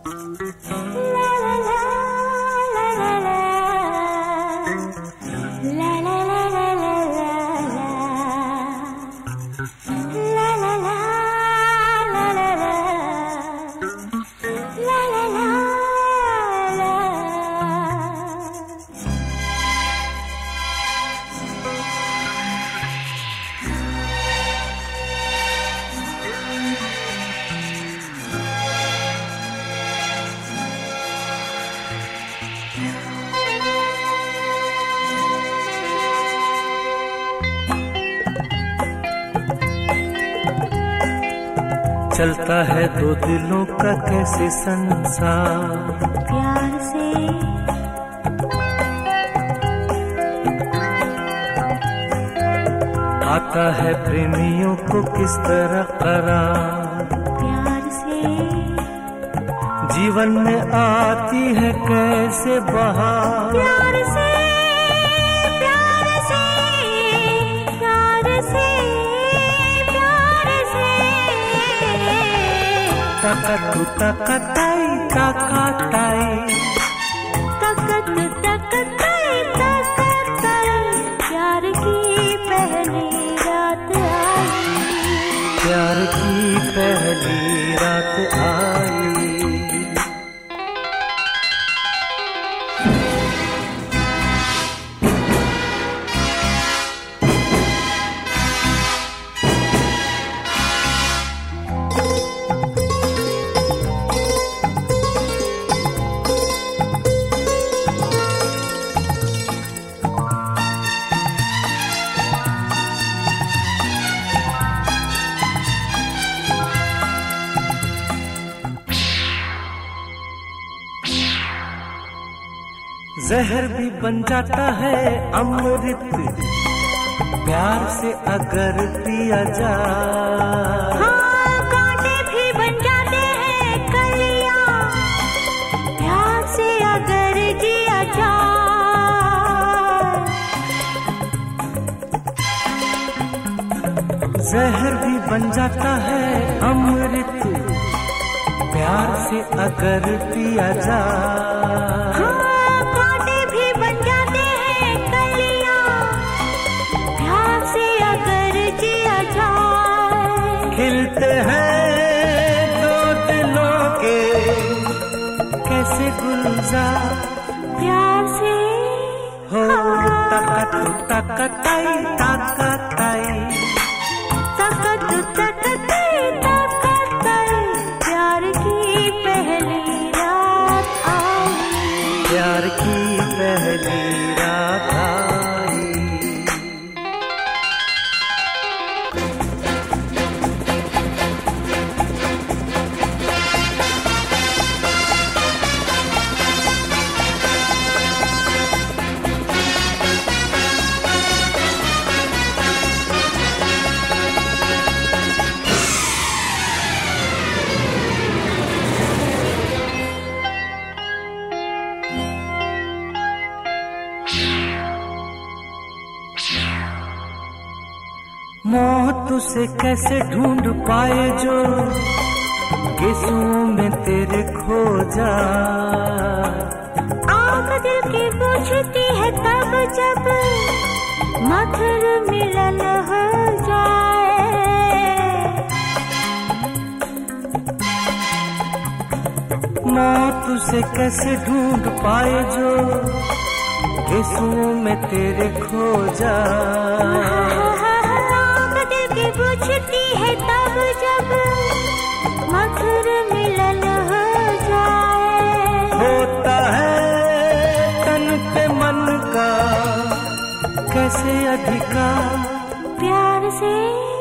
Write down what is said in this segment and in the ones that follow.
चलता है दो दिलों का कैसे संसार प्यार से। आता है प्रेमियों को किस तरह करार प्यार से। जीवन में आती है कैसे बहार प्यार से प्यार से प्यार से प्यार से। तकतु तकताई तकताई तकत तकताई तकताई। प्यार की पहली रात आई। प्यार की पहली रात आई। जहर भी बन जाता है अमृत प्यार से अगर पिया जाए। हाँ, कांटे भी बन जाते हैं कलियां प्यार से अगर जिया जाए। जहर भी बन जाता है अमृत प्यार से अगर पिया जाए। खिलते हैं दो दिलों के कैसे गुलजार प्यार से हो। तकतु तकताई तकताई तकत तकताई तकताई। प्यार की पहली रात आई। प्यार की पहली रात आई। मौत उसे कैसे ढूंढ पाए जो गेसुओं में तेरे खो जाए। आँख दिल की पूछती है तब जब मधुर मिलन हो जाए। मौत उसे कैसे ढूंढ पाए जो गेसुओं में तेरे खो जाए। पूछती है तब जब मधुर मिलन हो जाए। होता है तन पे मन का कैसे अधिकार प्यार से।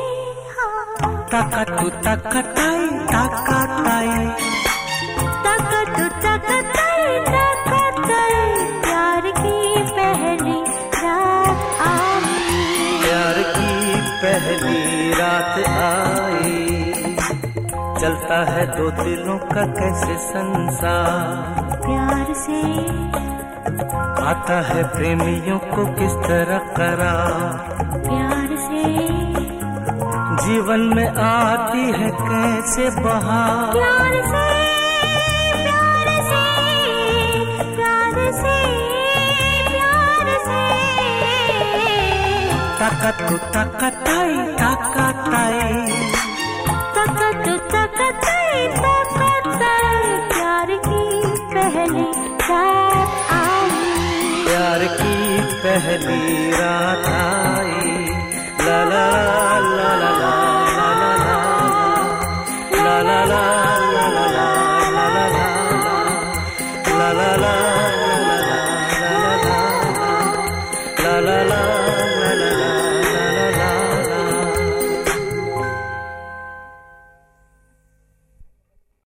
तकतु तकताई तकताई तकत तकताई तकताई। प्यार की पहली रात आई। प्यार की पहली रात आई। चलता है दो दिलों का कैसे संसार प्यार से। आता है प्रेमियों को किस तरह करार प्यार से। जीवन में आती है कैसे बहार प्यार से प्यार takatu takatai takatai तकतु तकतई तकतई प्यार की पहली रात आई प्यार की पहली रात आई ला ला ला ला ला ला ला ला ला ला ला ला ला ला ला ला ला ला ला